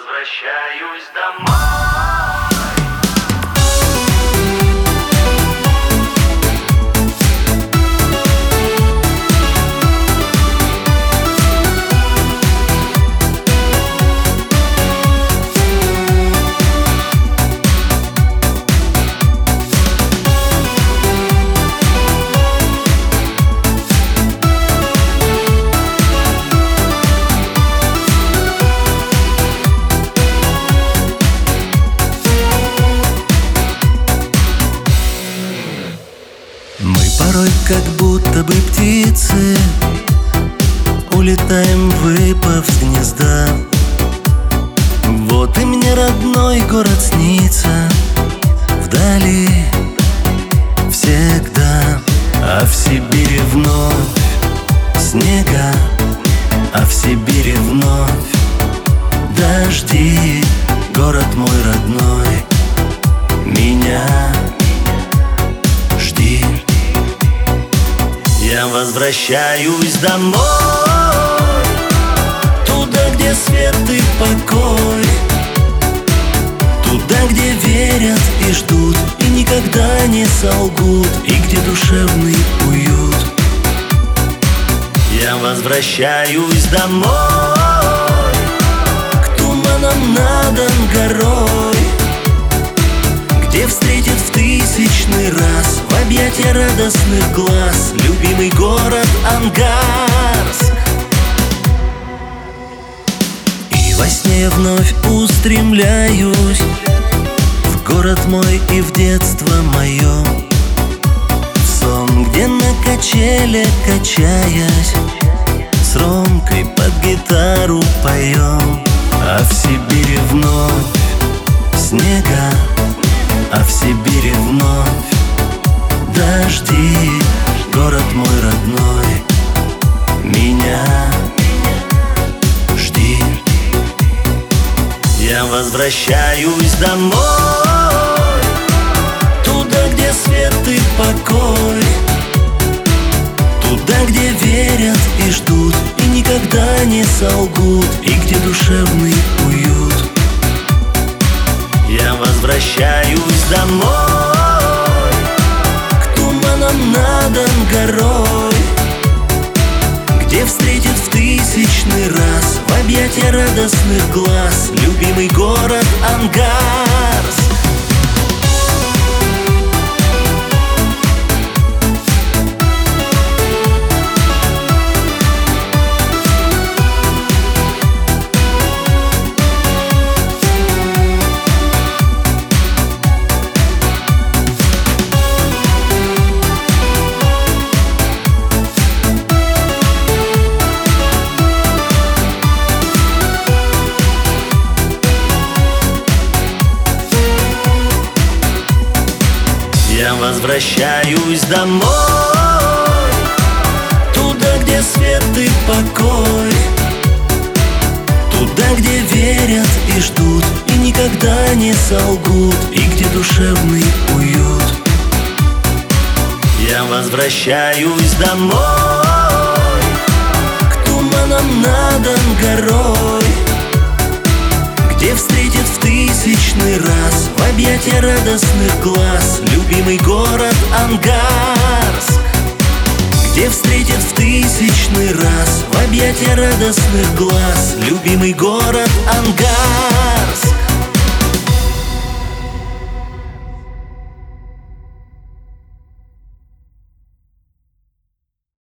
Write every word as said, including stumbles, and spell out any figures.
возвращаюсь домой. Порой как будто бы птицы улетаем, выпав с гнезда. Вот и мне родной город снится вдали всегда. А в Сибири вновь снега, а в Сибири вновь дожди. Город мой родной, меня жди. Я возвращаюсь домой, туда, где свет и покой, туда, где верят и ждут, и никогда не солгут, и где душевный уют. Я возвращаюсь домой, к туманам над Ангарой, где встретит в тысячный раз в объятия радостных глаз любимый город Ангарск. И во сне я вновь устремляюсь в город мой и в детство мое, в сон, где на качеле качаясь с Ромкой под гитару поем. А в Сибири вновь снега, а в Сибири вновь дожди. Город мой родной, меня жди. Я возвращаюсь домой, туда, где свет и покой, туда, где верят и ждут, и никогда не солгут, и где душевный уют. Я возвращаюсь домой, к туманам над Ангарой, где встретит в тысячный раз в объятия радостных глаз любимый город Ангарск. Я возвращаюсь домой, туда, где свет и покой, туда, где верят и ждут, и никогда не солгут, и где душевный уют. Я возвращаюсь домой, к туманам над Ангарой, где встретит в тысячный раз в объятия радостных глаз любимый город Ангарск, где встретит в тысячный раз в объятия радостных глаз любимый город Ангарск.